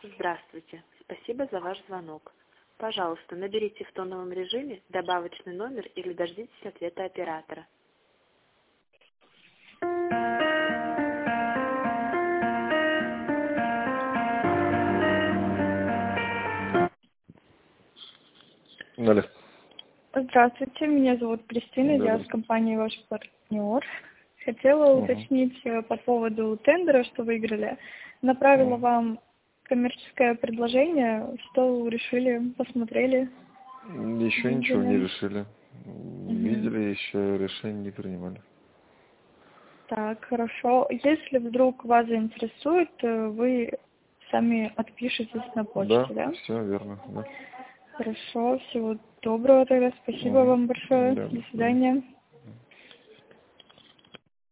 Здравствуйте. Спасибо за ваш звонок. Пожалуйста, наберите в тоновом режиме добавочный номер или дождитесь ответа оператора. Алло. Здравствуйте, меня зовут Кристина, Да, я с компанией «Ваш партнер». Хотела уточнить по поводу тендера, что выиграли. Направила вам коммерческое предложение, что решили, посмотрели? Еще ничего не решили. Видели, еще решение не принимали. Так, хорошо. Если вдруг вас заинтересует, вы сами отпишитесь на почте, да? Да, все верно, да. Хорошо, всего доброго тогда. Спасибо вам большое. Да, До свидания.